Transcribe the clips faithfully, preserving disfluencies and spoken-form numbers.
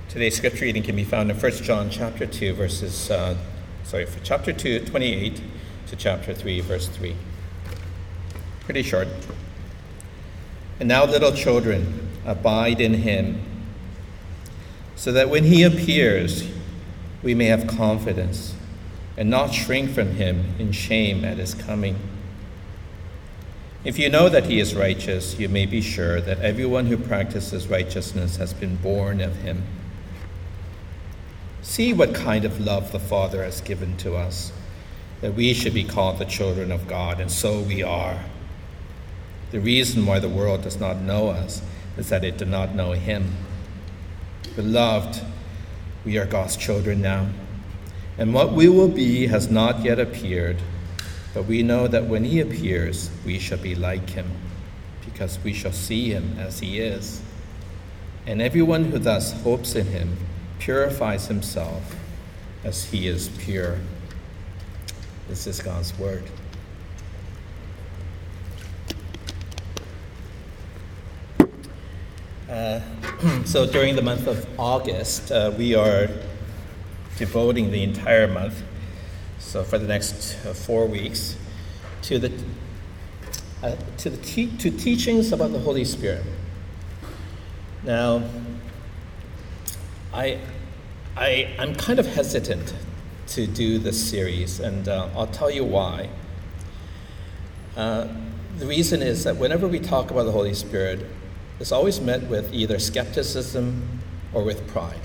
Today's scripture reading can be found in First John chapter two, verses, uh, sorry, for chapter two, twenty-eight to chapter three, verse three. Pretty short. And now, little children, abide in him, so that when he appears, we may have confidence and not shrink from him in shame at his coming. If you know that he is righteous, you may be sure that everyone who practices righteousness has been born of him. See what kind of love the Father has given to us, that we should be called the children of God, and so we are. The reason why the world does not know us is that it did not know him. Beloved, we are God's children now, and what we will be has not yet appeared, but we know that when he appears, we shall be like him, because we shall see him as he is. And everyone who thus hopes in him purifies himself as he is pure. This is God's word. Uh, so during the month of August, uh, we are devoting the entire month, so for the next uh, four weeks, to the uh, to the te- to teachings about the Holy Spirit. Now, I I I'm kind of hesitant to do this series, and uh, I'll tell you why. Uh, the reason is that whenever we talk about the Holy Spirit, it's always met with either skepticism or with pride.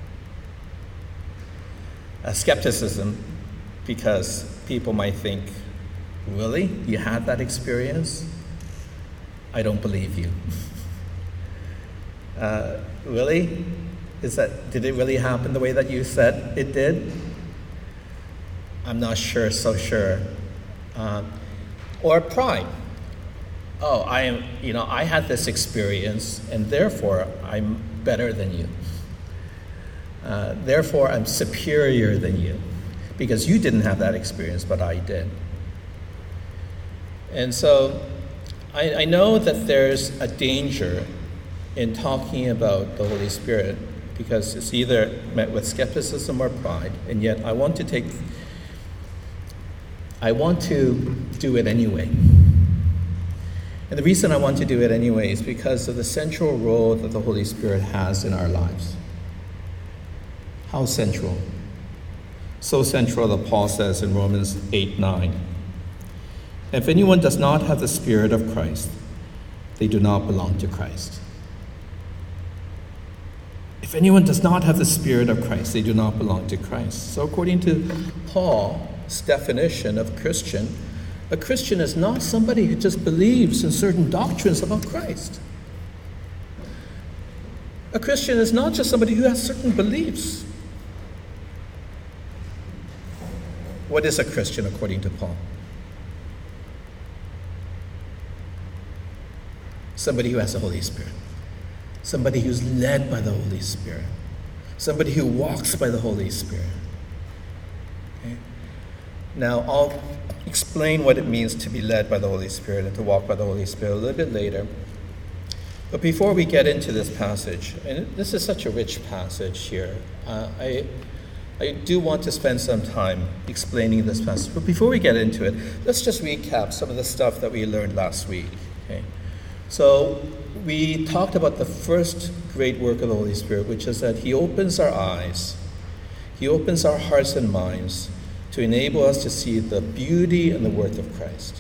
Uh, skepticism, because people might think, really? You had that experience? I don't believe you. uh, really? Is that, did it really happen the way that you said it did? I'm not sure, so sure. Uh, or pride. Oh, I am, you know, I had this experience, and therefore I'm better than you. Uh, therefore I'm superior than you, because you didn't have that experience, but I did. And so I, I know that there's a danger in talking about the Holy Spirit, because it's either met with skepticism or pride, and yet I want to take, I want to do it anyway. And the reason I want to do it anyway is because of the central role that the Holy Spirit has in our lives. How central? So central that Paul says in Romans eight nine, if anyone does not have the Spirit of Christ, they do not belong to Christ. If anyone does not have the Spirit of Christ, they do not belong to Christ. So according to Paul's definition of Christian, a Christian is not somebody who just believes in certain doctrines about Christ. A Christian is not just somebody who has certain beliefs. What is a Christian according to Paul? Somebody who has the Holy Spirit. Somebody who's led by the Holy Spirit. Somebody who walks by the Holy Spirit. Okay? Now, I'll explain what it means to be led by the Holy Spirit and to walk by the Holy Spirit a little bit later. But before we get into this passage, and this is such a rich passage here, uh, I I do want to spend some time explaining this passage. But before we get into it, let's just recap some of the stuff that we learned last week. Okay? So we talked about the first great work of the Holy Spirit, which is that he opens our eyes, he opens our hearts and minds to enable us to see the beauty and the worth of Christ.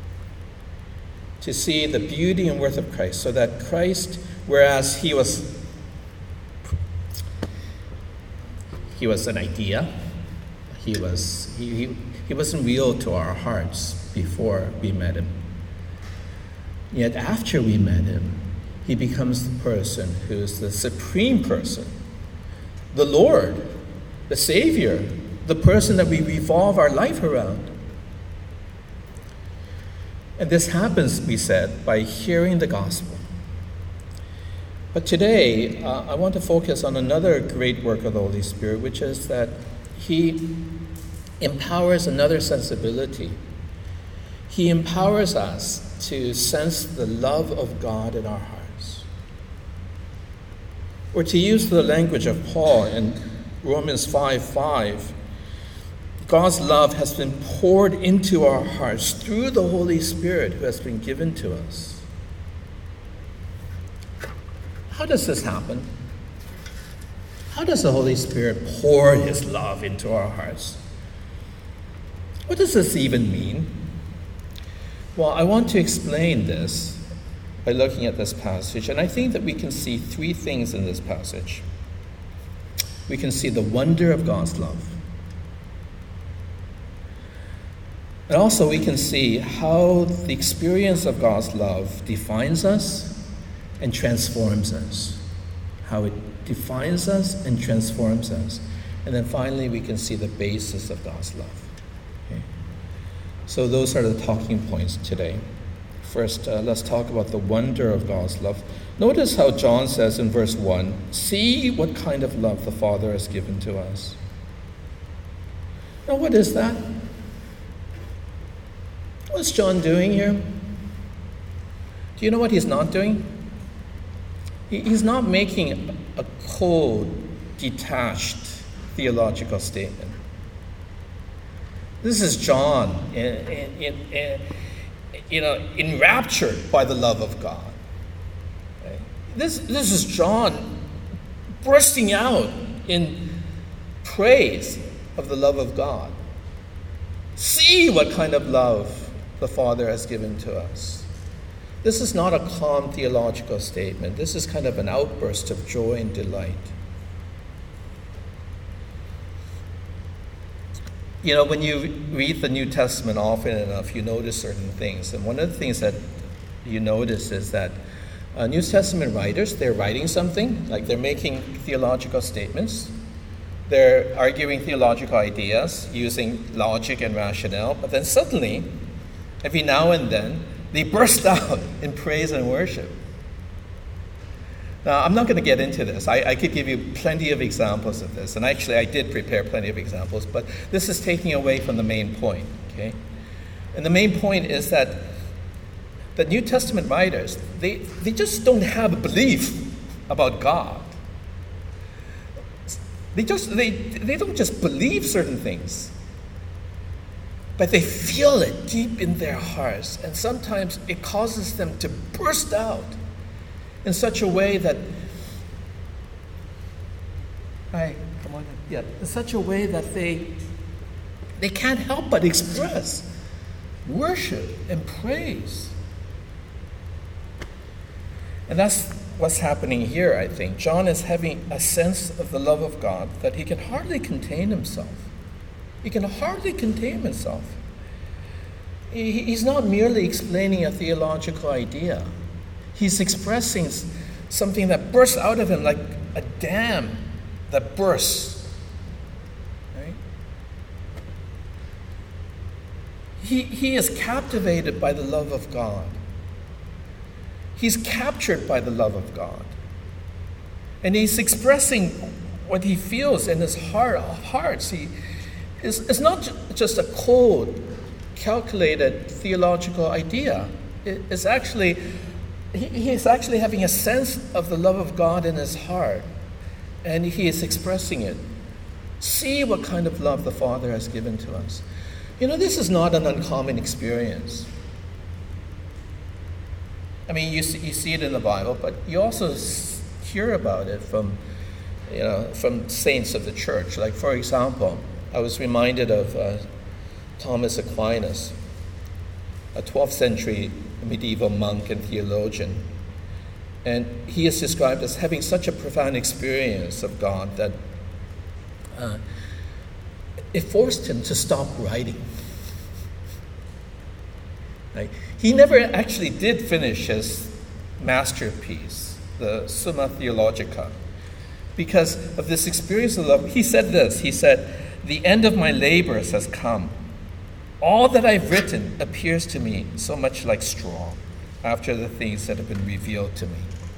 To see the beauty and worth of Christ, so that Christ, whereas he was he was an idea, he was he, he, he wasn't real to our hearts before we met him. Yet after we met him, he becomes the person who's the supreme person, the Lord, the Savior, the person that we revolve our life around. And this happens, we said, by hearing the gospel. But today, uh, I want to focus on another great work of the Holy Spirit, which is that he empowers another sensibility. He empowers us to sense the love of God in our hearts. Or to use the language of Paul in Romans five five, God's love has been poured into our hearts through the Holy Spirit who has been given to us. How does this happen? How does the Holy Spirit pour his love into our hearts? What does this even mean? Well, I want to explain this by looking at this passage, and I think that we can see three things in this passage. We can see the wonder of God's love. And also we can see how the experience of God's love defines us and transforms us. How it defines us and transforms us. And then finally we can see the basis of God's love. Okay? So those are the talking points today. First, uh, let's talk about the wonder of God's love. Notice how John says in verse one, "See what kind of love the Father has given to us." Now, what is that? What's John doing here? Do you know what he's not doing? He, he's not making a cold, detached theological statement. This is John in, in, in, in you know, enraptured by the love of God. Okay? This, this is John bursting out in praise of the love of God. See what kind of love the Father has given to us. This is not a calm theological statement. This is kind of an outburst of joy and delight. You know, when you read the New Testament often enough, you notice certain things. And one of the things that you notice is that uh, New Testament writers, they're writing something, like they're making theological statements. They're arguing theological ideas using logic and rationale. But then suddenly, every now and then, they burst out in praise and worship. Now, I'm not going to get into this. I, I could give you plenty of examples of this. And actually, I did prepare plenty of examples. But this is taking away from the main point. Okay? And the main point is that the New Testament writers, they, they just don't have a belief about God. They, just, they, they don't just believe certain things. But they feel it deep in their hearts. And sometimes it causes them to burst out in such a way that, right, come on, yeah, in such a way that they, they can't help but express worship and praise. And that's what's happening here, I think. John is having a sense of the love of God that he can hardly contain himself. He can hardly contain himself. He, he's not merely explaining a theological idea. He's expressing something that bursts out of him like a dam that bursts. Right? He, he is captivated by the love of God. He's captured by the love of God. And he's expressing what he feels in his heart, hearts. He, it's, it's not just a cold, calculated theological idea. It, it's actually... He, he is actually having a sense of the love of God in his heart, and he is expressing it. See what kind of love the Father has given to us. You know, this is not an uncommon experience. I mean, you see, you see it in the Bible, but you also hear about it from, you know, from saints of the church. Like, for example, I was reminded of uh, Thomas Aquinas, a twelfth century medieval monk and theologian. And he is described as having such a profound experience of God that uh, it forced him to stop writing. Like, he never actually did finish his masterpiece, the Summa Theologica, because of this experience of love. He said this, he said, "The end of my labors has come. All that I've written appears to me so much like straw after the things that have been revealed to me."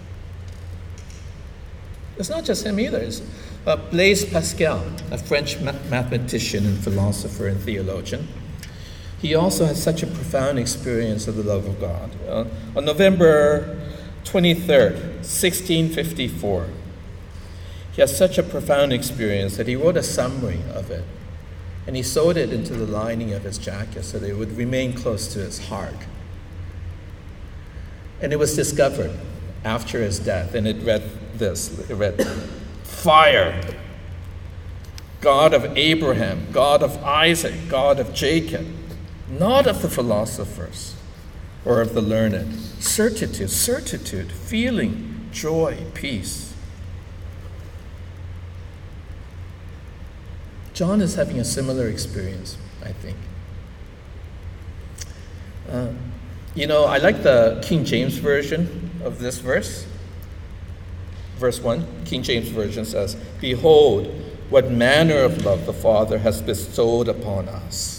It's not just him either. It's uh, Blaise Pascal, a French ma- mathematician and philosopher and theologian. He also had such a profound experience of the love of God. Uh, on November twenty-third, sixteen fifty-four, He has such a profound experience that he wrote a summary of it, and he sewed it into the lining of his jacket so that it would remain close to his heart. And it was discovered after his death, and it read this. It read, "Fire, God of Abraham, God of Isaac, God of Jacob, not of the philosophers or of the learned. Certitude, certitude, feeling, joy, peace." John is having a similar experience, I think. Uh, you know, I like the King James Version of this verse. Verse one, King James Version says, "Behold, what manner of love the Father has bestowed upon us."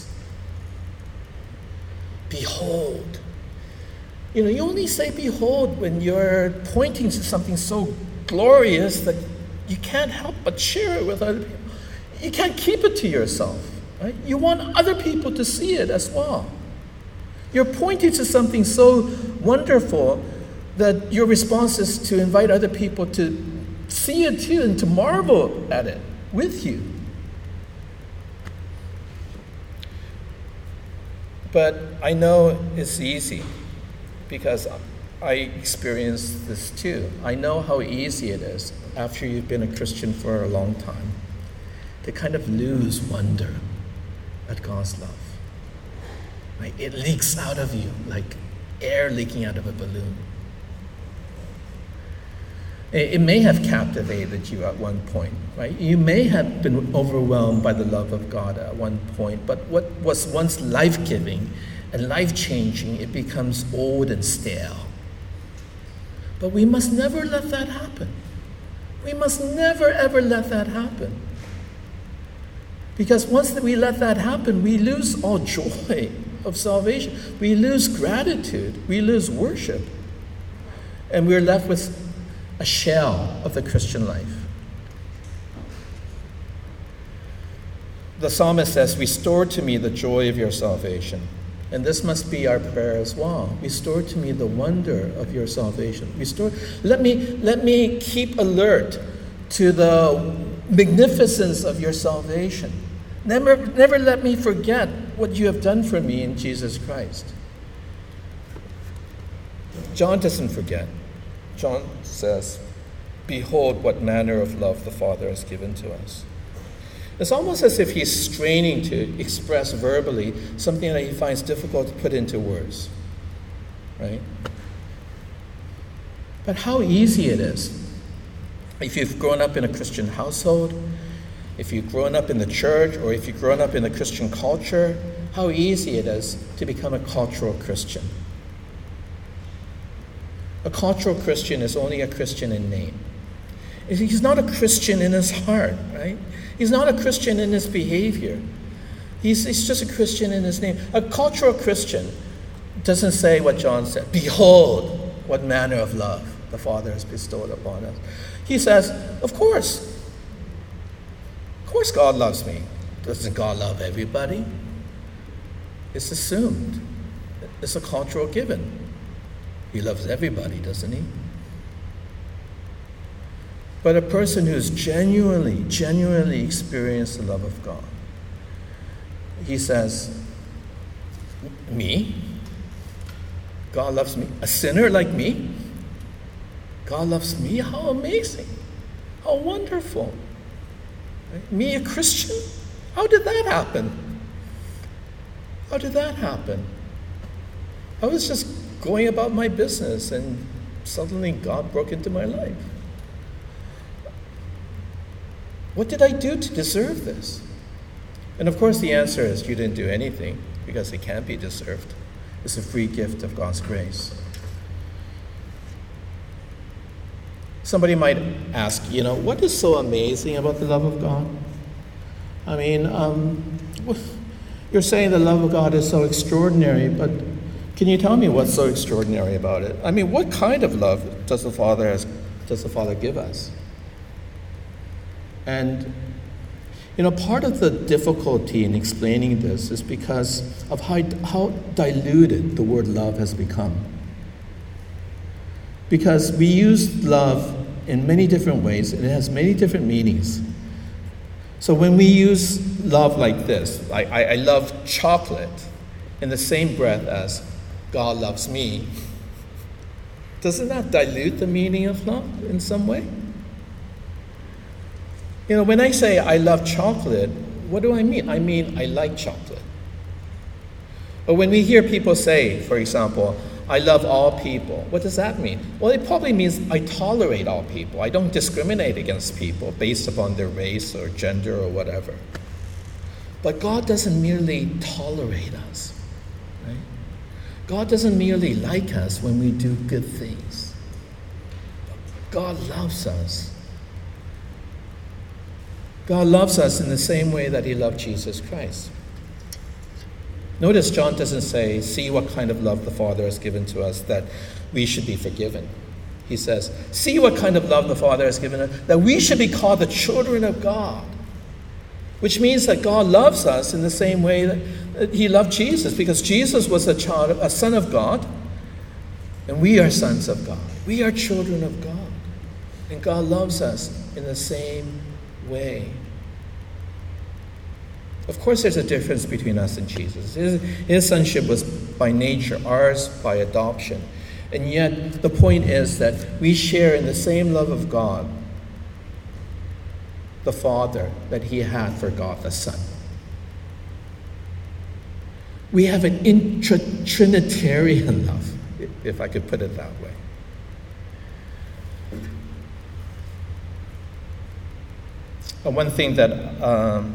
Behold. You know, you only say behold when you're pointing to something so glorious that you can't help but share it with other people. You can't keep it to yourself, right? You want other people to see it as well. You're pointing to something so wonderful that your response is to invite other people to see it too and to marvel at it with you. But I know it's easy because I experienced this too. I know how easy it is after you've been a Christian for a long time to kind of lose wonder at God's love. Right? It leaks out of you like air leaking out of a balloon. It may have captivated you at one point, right? You may have been overwhelmed by the love of God at one point, but what was once life-giving and life-changing, it becomes old and stale. But we must never let that happen. We must never, ever let that happen. Because once that we let that happen, we lose all joy of salvation. We lose gratitude. We lose worship. And we're left with a shell of the Christian life. The psalmist says, "Restore to me the joy of your salvation." And this must be our prayer as well. Restore to me the wonder of your salvation. Restore, let me, let me keep alert to the magnificence of your salvation. Never, never let me forget what you have done for me in Jesus Christ. John doesn't forget. John says, "Behold what manner of love the Father has given to us." It's almost as if he's straining to express verbally something that he finds difficult to put into words, right? But how easy it is. If you've grown up in a Christian household, if you've grown up in the church, or if you've grown up in the Christian culture, how easy it is to become a cultural Christian. A cultural Christian is only a Christian in name. He's not a Christian in his heart, right? He's not a Christian in his behavior. He's, he's just a Christian in his name. A cultural Christian doesn't say what John said. "Behold, what manner of love the Father has bestowed upon us." He says, of course. Of course God loves me. Doesn't God love everybody? It's assumed. It's a cultural given. He loves everybody, doesn't he? But a person who's genuinely, genuinely experienced the love of God, he says, "Me? God loves me? A sinner like me? God loves me? How amazing! How wonderful! Right? Me, a Christian? How did that happen? How did that happen? I was just going about my business and suddenly God broke into my life. What did I do to deserve this?" And of course the answer is you didn't do anything, because it can't be deserved. It's a free gift of God's grace. Somebody might ask, you know, what is so amazing about the love of God? I mean, um, you're saying the love of God is so extraordinary, but can you tell me what's so extraordinary about it? I mean, what kind of love does the Father has, does the Father give us? And, you know, part of the difficulty in explaining this is because of how, how diluted the word love has become. Because we use love in many different ways, and it has many different meanings. So when we use love like this, I, I, I love chocolate, in the same breath as God loves me, doesn't that dilute the meaning of love in some way? You know, when I say I love chocolate, what do I mean? I mean I like chocolate. But when we hear people say, for example, I love all people, what does that mean? Well, it probably means I tolerate all people. I don't discriminate against people based upon their race or gender or whatever. But God doesn't merely tolerate us, right? God doesn't merely like us when we do good things. God loves us. God loves us in the same way that he loved Jesus Christ. Notice John doesn't say, see what kind of love the Father has given to us, that we should be forgiven. He says, see what kind of love the Father has given us, that we should be called the children of God. Which means that God loves us in the same way that he loved Jesus, because Jesus was a child, a son of God, and we are sons of God. We are children of God. And God loves us in the same way. Of course, there's a difference between us and Jesus. His, his sonship was by nature, ours by adoption. And yet, the point is that we share in the same love of God, the Father, that he had for God the Son. We have an intra-Trinitarian love, if I could put it that way. And one thing that um,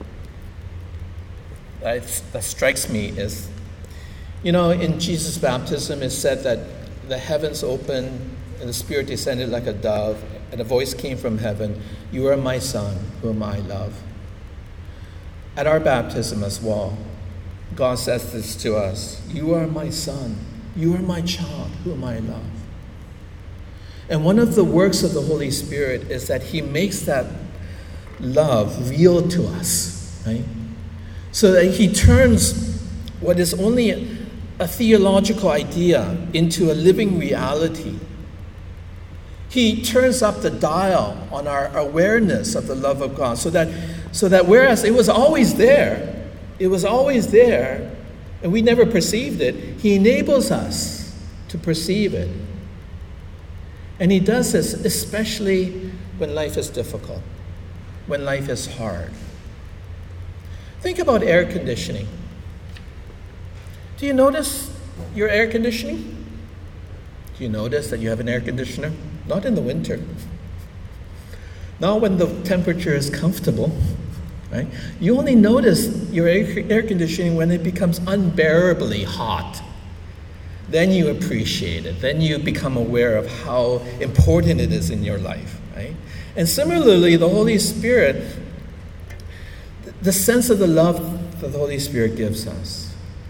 that, that strikes me is, you know, in Jesus' baptism, it's said that the heavens opened and the Spirit descended like a dove, and a voice came from heaven, you are my Son, whom I love. At our baptism as well, God says this to us, you are my Son, you are my child, whom I love. And one of the works of the Holy Spirit is that he makes that love real to us, right? So that he turns what is only a, a theological idea into a living reality. He turns up the dial on our awareness of the love of God, so that, so that whereas it was always there, it was always there, and we never perceived it, he enables us to perceive it. And he does this especially when life is difficult, when life is hard. Think about air conditioning. Do you notice your air conditioning? Do you notice that you have an air conditioner? Not in the winter. Not when the temperature is comfortable, right? You only notice your air, air conditioning when it becomes unbearably hot. Then you appreciate it. Then you become aware of how important it is in your life, right? And similarly, the Holy Spirit, the sense of the love that the Holy Spirit gives us,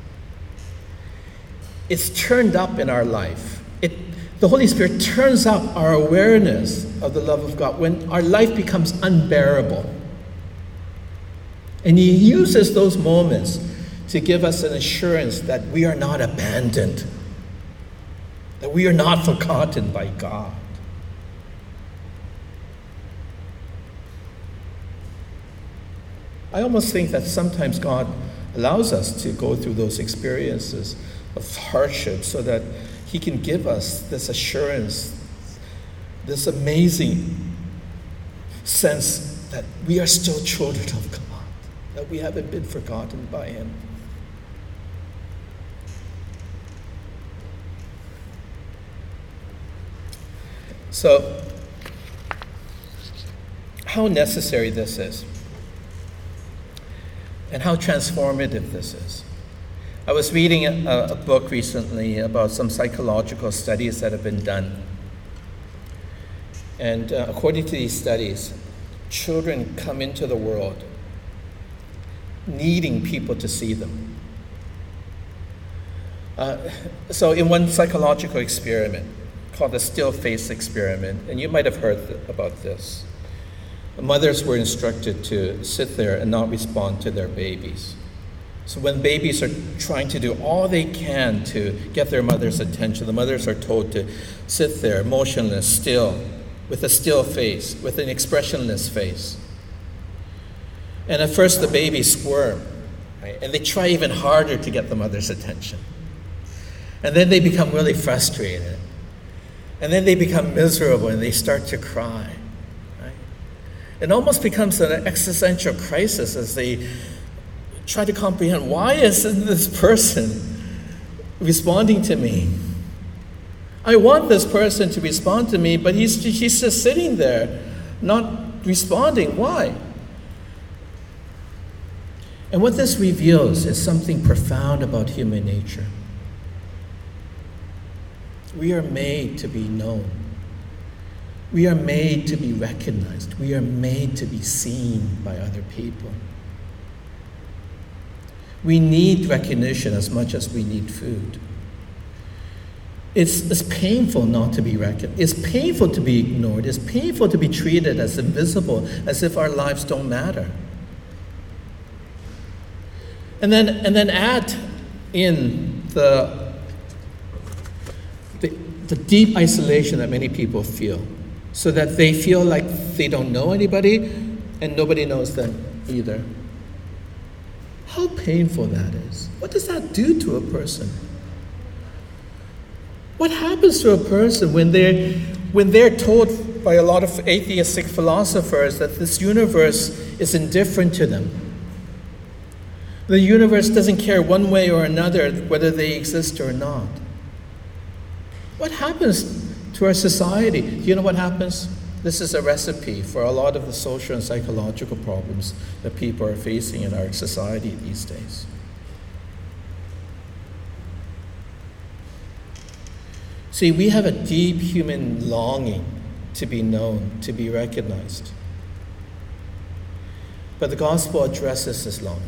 it's turned up in our life. It, the Holy Spirit turns up our awareness of the love of God when our life becomes unbearable. And he uses those moments to give us an assurance that we are not abandoned, that we are not forgotten by God. I almost think that sometimes God allows us to go through those experiences of hardship so that he can give us this assurance, this amazing sense that we are still children of God, that we haven't been forgotten by him. So, how necessary this is, and how transformative this is. I was reading a, a book recently about some psychological studies that have been done. And uh, according to these studies, children come into the world needing people to see them. Uh, so in one psychological experiment called the still face experiment, and you might have heard th- about this, mothers were instructed to sit there and not respond to their babies. So when babies are trying to do all they can to get their mother's attention, the mothers are told to sit there motionless, still, with a still face, with an expressionless face. And at first the babies squirm, right? And they try even harder to get the mother's attention. And then they become really frustrated. And then they become miserable and they start to cry. Right? It almost becomes an existential crisis as they try to comprehend, why isn't this person responding to me? I want this person to respond to me, but he's, he's just sitting there, not responding. Why? And what this reveals is something profound about human nature. We are made to be known. We are made to be recognized. We are made to be seen by other people. We need recognition as much as we need food. It's, it's painful not to be recognized. It's painful to be ignored. It's painful to be treated as invisible, as if our lives don't matter. And then, and then add in the, the, the deep isolation that many people feel, so that they feel like they don't know anybody and nobody knows them either. How painful that is. What does that do to a person? What happens to a person when they're, when they're told by a lot of atheistic philosophers that this universe is indifferent to them? The universe doesn't care one way or another whether they exist or not. What happens to our society? Do you know what happens? This is a recipe for a lot of the social and psychological problems that people are facing in our society these days. See, we have a deep human longing to be known, to be recognized. But the gospel addresses this longing.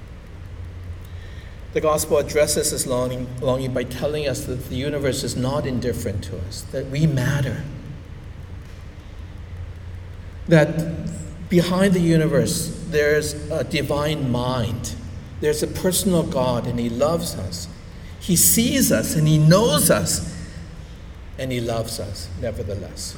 The gospel addresses this longing, longing by telling us that the universe is not indifferent to us, that we matter. That behind the universe, there's a divine mind. There's a personal God, and he loves us. He sees us, and he knows us, and he loves us, nevertheless.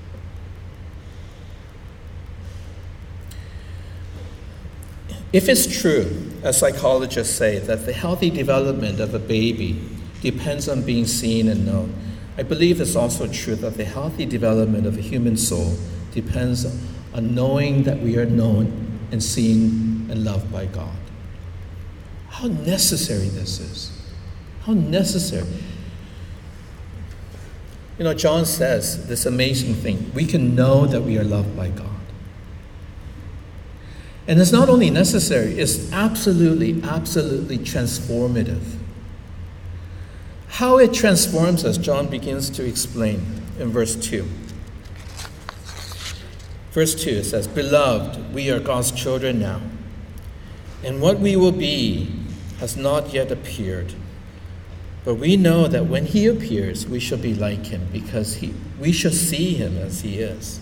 If it's true, as psychologists say, that the healthy development of a baby depends on being seen and known, I believe it's also true that the healthy development of a human soul depends on knowing that we are known and seen and loved by God. How necessary this is. How necessary. You know, John says this amazing thing. We can know that we are loved by God. And it's not only necessary, it's absolutely, absolutely transformative. How it transforms us, John begins to explain in verse two. Verse two, it says, "Beloved, we are God's children now, and what we will be has not yet appeared. But we know that when he appears, we shall be like him, because he, we shall see him as he is."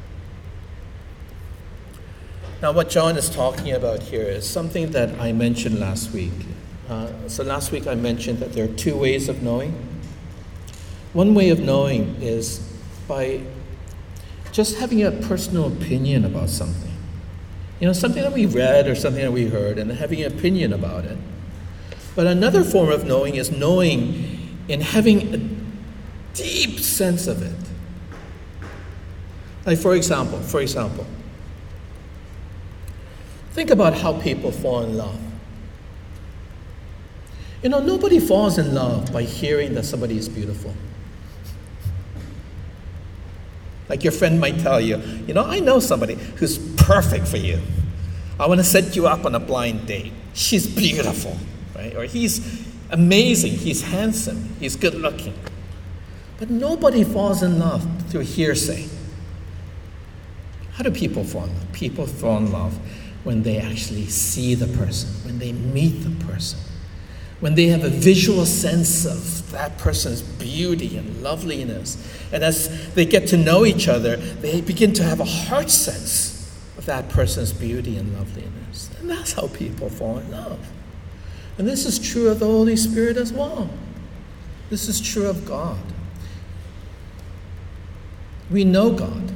Now, what John is talking about here is something that I mentioned last week. Uh, so last week I mentioned that there are two ways of knowing. One way of knowing is by just having a personal opinion about something. You know, something that we read or something that we heard, and having an opinion about it. But another form of knowing is knowing and having a deep sense of it. Like for example, for example, think about how people fall in love. You know, nobody falls in love by hearing that somebody is beautiful. Like your friend might tell you, you know, I know somebody who's perfect for you. I want to set you up on a blind date. She's beautiful, right? Or he's amazing, he's handsome, he's good looking. But nobody falls in love through hearsay. How do people fall in love? People fall in love when they actually see the person, when they meet the person, when they have a visual sense of that person's beauty and loveliness. And as they get to know each other, they begin to have a heart sense of that person's beauty and loveliness. And that's how people fall in love. And this is true of the Holy Spirit as well. This is true of God. We know God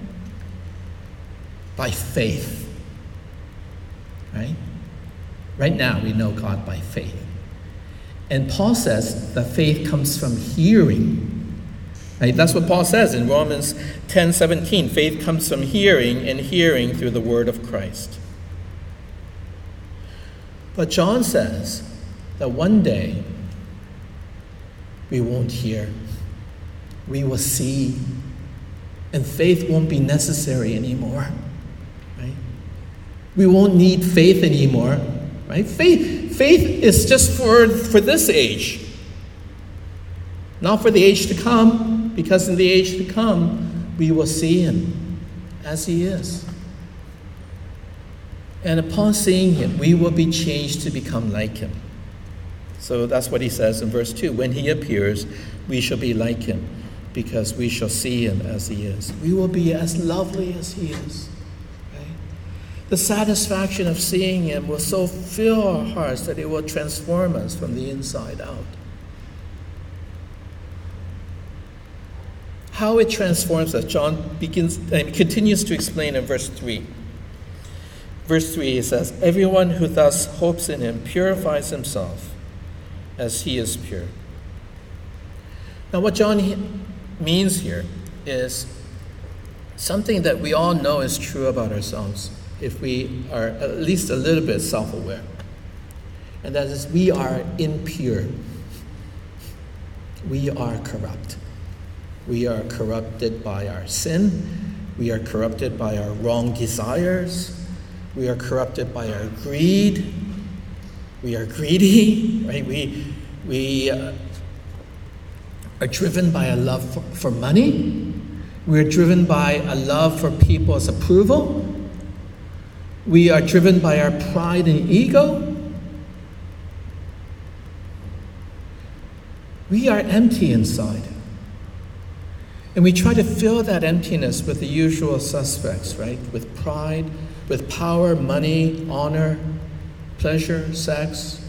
by faith. Right? Right now, we know God by faith. And Paul says that faith comes from hearing. Right? That's what Paul says in Romans ten seventeen. Faith comes from hearing, and hearing through the word of Christ. But John says that one day we won't hear. We will see. And faith won't be necessary anymore. Right? We won't need faith anymore. Right? Faith, faith is just for, for this age. Not for the age to come, because in the age to come, we will see him as he is. And upon seeing him, we will be changed to become like him. So that's what he says in verse two. When he appears, we shall be like him, because we shall see him as he is. We will be as lovely as he is. Right? The satisfaction of seeing him will so fill our hearts that it will transform us from the inside out. How it transforms us, John begins and continues to explain in verse three. Verse three, he says, everyone who thus hopes in him purifies himself as he is pure. Now what John means here is something that we all know is true about ourselves if we are at least a little bit self-aware. And that is, we are impure. We are corrupt. We are corrupted by our sin. We are corrupted by our wrong desires. We are corrupted by our greed. We are greedy, right? We, we uh, are driven by a love for, for money. We are driven by a love for people's approval. We are driven by our pride and ego. We are empty inside. And we try to fill that emptiness with the usual suspects, right? With pride, with power, money, honor, pleasure, sex.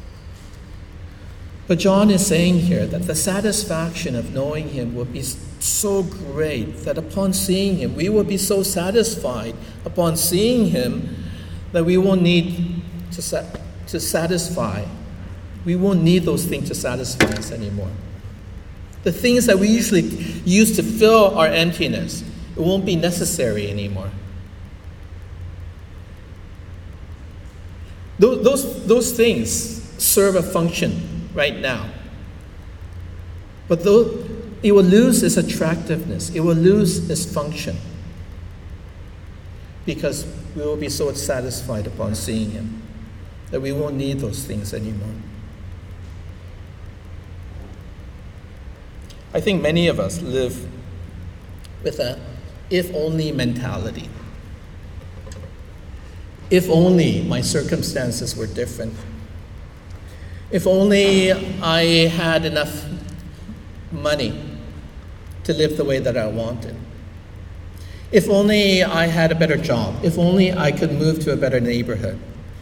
But John is saying here that the satisfaction of knowing him will be so great that upon seeing him, we will be so satisfied upon seeing him that we won't need to, sa- to satisfy. We won't need those things to satisfy us anymore. The things that we usually use to fill our emptiness, it won't be necessary anymore. Those, those, those things serve a function right now. But though it will lose its attractiveness, it will lose its function, because we will be so satisfied upon seeing him that we won't need those things anymore. I think many of us live with a if-only mentality. If only my circumstances were different. If only I had enough money to live the way that I wanted. If only I had a better job. If only I could move to a better neighborhood.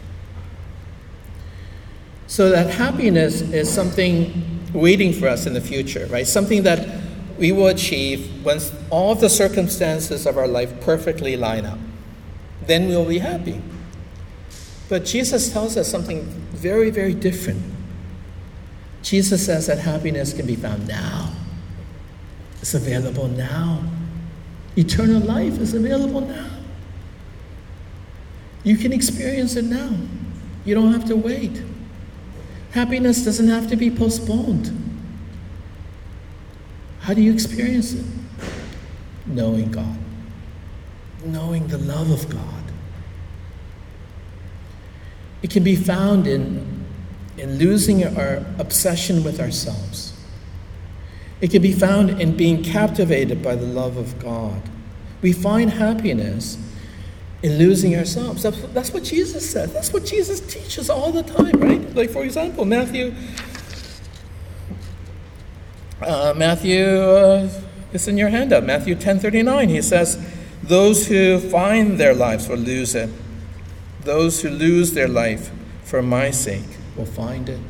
So that happiness is something waiting for us in the future, right? Something that we will achieve once all of the circumstances of our life perfectly line up. Then we'll be happy. But Jesus tells us something very, very different. Jesus says that happiness can be found now. It's available now. Eternal life is available now. You can experience it now. You don't have to wait. Happiness doesn't have to be postponed. How do you experience it? Knowing God. Knowing the love of God. It can be found in, in losing our obsession with ourselves. It can be found in being captivated by the love of God. We find happiness in losing ourselves. That's, that's what Jesus said. That's what Jesus teaches all the time, right? Like, for example, Matthew, uh, Matthew, uh, it's in your handout, Matthew ten thirty-nine. He says, those who find their lives will lose it. Those who lose their life for my sake will find it.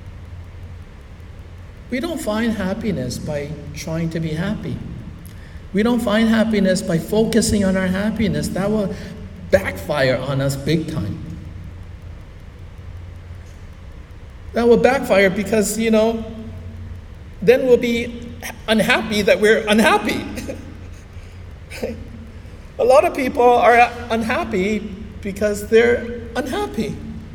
We don't find happiness by trying to be happy. We don't find happiness by focusing on our happiness. That will backfire on us big time. That will backfire because, you know, then we'll be unhappy that we're unhappy. A lot of people are unhappy because they're unhappy.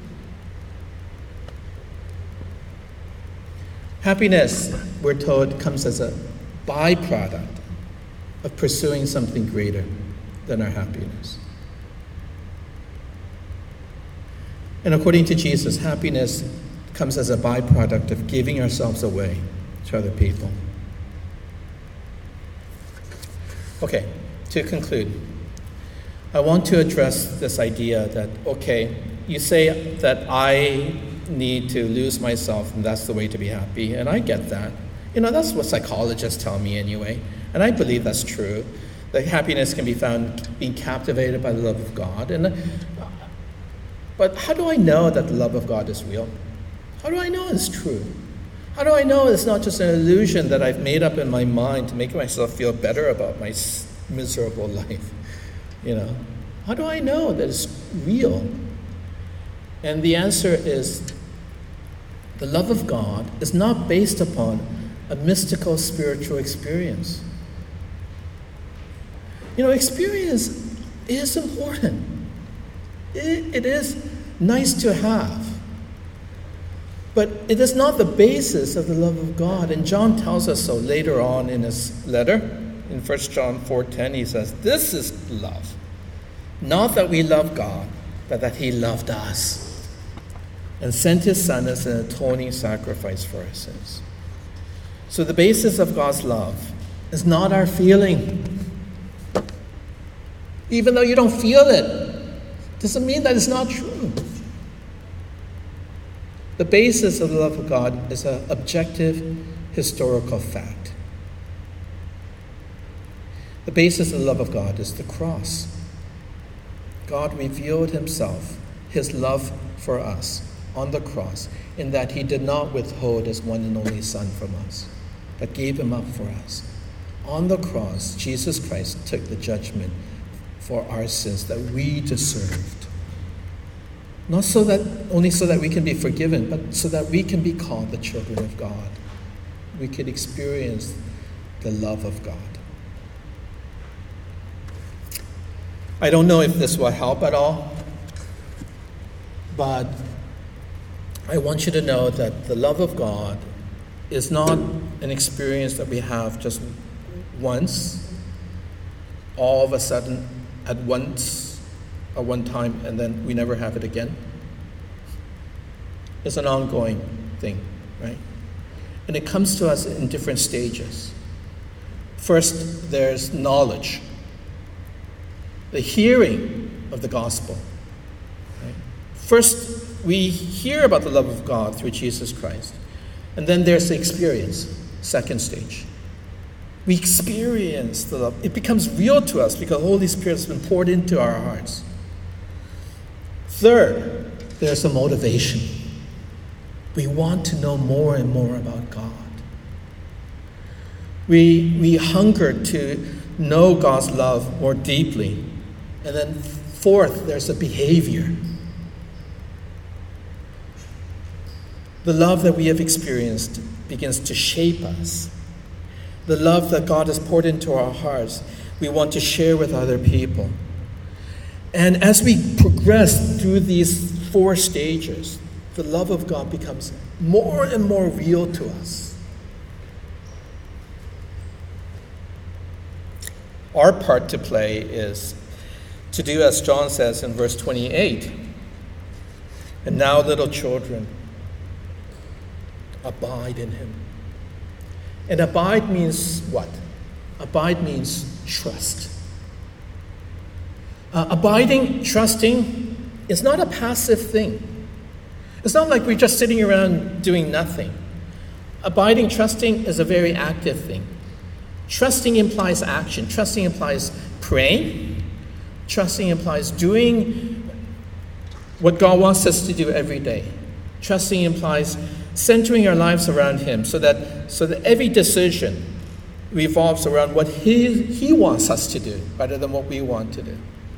Happiness, we're told, comes as a byproduct of pursuing something greater than our happiness. And according to Jesus, happiness comes as a byproduct of giving ourselves away to other people. Okay, to conclude, I want to address this idea that, okay, you say that I need to lose myself and that's the way to be happy, and I get that. You know, that's what psychologists tell me anyway, and I believe that's true, that happiness can be found being captivated by the love of God. And but how do I know that the love of God is real? How do I know it's true? How do I know it's not just an illusion that I've made up in my mind to make myself feel better about my miserable life? You know, how do I know that it's real? And the answer is, the love of God is not based upon a mystical spiritual experience. You know, experience is important. It, it is nice to have. But it is not the basis of the love of God. And John tells us so later on in his letter. In First John four ten, he says, this is love. Not that we love God, but that he loved us and sent his Son as an atoning sacrifice for our sins. So the basis of God's love is not our feeling. Even though you don't feel it, doesn't mean that it's not true. The basis of the love of God is an objective historical fact. The basis of the love of God is the cross. God revealed himself, his love for us, on the cross, in that he did not withhold his one and only Son from us, but gave him up for us. On the cross, Jesus Christ took the judgment for our sins that we deserved. Not so that only so that we can be forgiven, but so that we can be called the children of God. We can experience the love of God. I don't know if this will help at all, but I want you to know that the love of God is not an experience that we have just once, all of a sudden, at once, at one time, and then we never have it again. It's an ongoing thing, right? And it comes to us in different stages. First, there's knowledge, the hearing of the gospel. Right? First, we hear about the love of God through Jesus Christ. And then there's the experience, second stage. We experience the love. It becomes real to us because the Holy Spirit has been poured into our hearts. Third, there's a motivation. We want to know more and more about God. We, we hunger to know God's love more deeply. And then fourth, there's a behavior. The love that we have experienced begins to shape us. The love that God has poured into our hearts, we want to share with other people. And as we progress through these four stages, the love of God becomes more and more real to us. Our part to play is to do as John says in verse twenty-eight. And now, little children, abide in him. And abide means what? Abide means trust. Uh, abiding, trusting, is not a passive thing. It's not like we're just sitting around doing nothing. Abiding, trusting is a very active thing. Trusting implies action. Trusting implies praying. Trusting implies doing what God wants us to do every day. Trusting implies centering our lives around him so that, so that every decision revolves around what he, he wants us to do rather than what we want to do.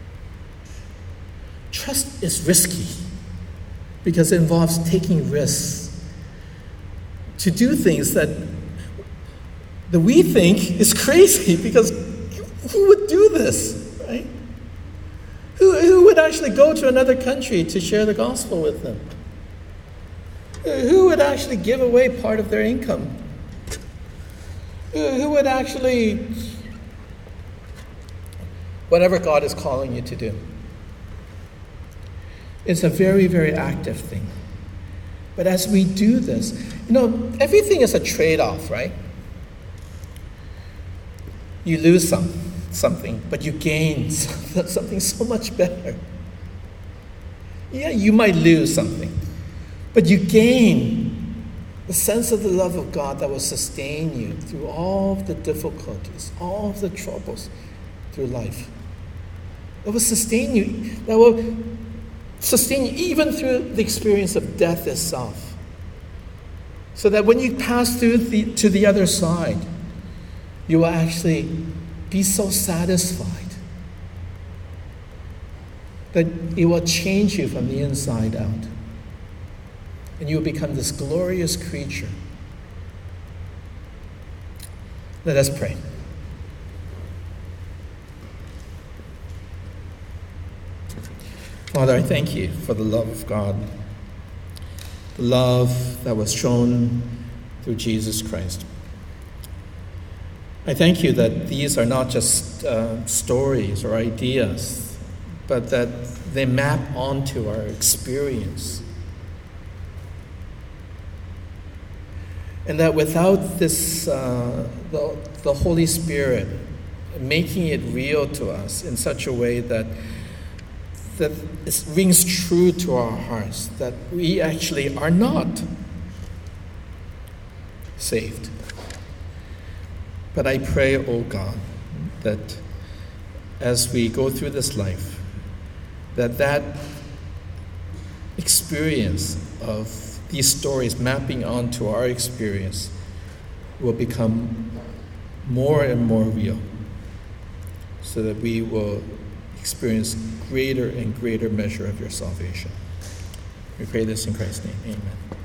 Trust is risky because it involves taking risks to do things that, that we think is crazy, because who would do this, right? Who, who would actually go to another country to share the gospel with them? Who would actually give away part of their income? Who, who would actually, whatever God is calling you to do? It's a very, very active thing. But as we do this, you know, everything is a trade-off, right? You lose some, something, but you gain something so much better. Yeah, you might lose something, but you gain the sense of the love of God that will sustain you through all of the difficulties, all of the troubles through life. That will sustain you, that will sustain you even through the experience of death itself. So that when you pass through the, to the other side, you will actually be so satisfied that it will change you from the inside out. And you will become this glorious creature. Let us pray. Father, I thank you for the love of God, the love that was shown through Jesus Christ. I thank you that these are not just uh, stories or ideas, but that they map onto our experience. And that without this, uh, the, the Holy Spirit making it real to us in such a way that that it rings true to our hearts, that we actually are not saved. But I pray, oh God, that as we go through this life, that that experience of these stories mapping onto our experience will become more and more real, so that we will experience greater and greater measure of your salvation. We pray this in Christ's name. Amen.